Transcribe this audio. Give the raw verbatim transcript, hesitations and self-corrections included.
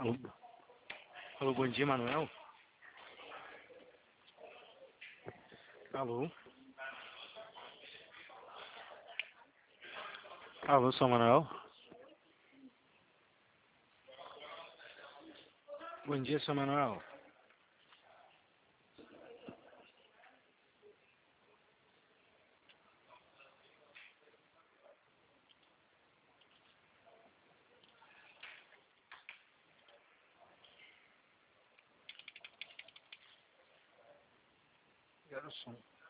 Alô, alô, bom dia, Manuel. Alô? Alô, sou Manuel. Bom dia, sou Manuel. Era o som.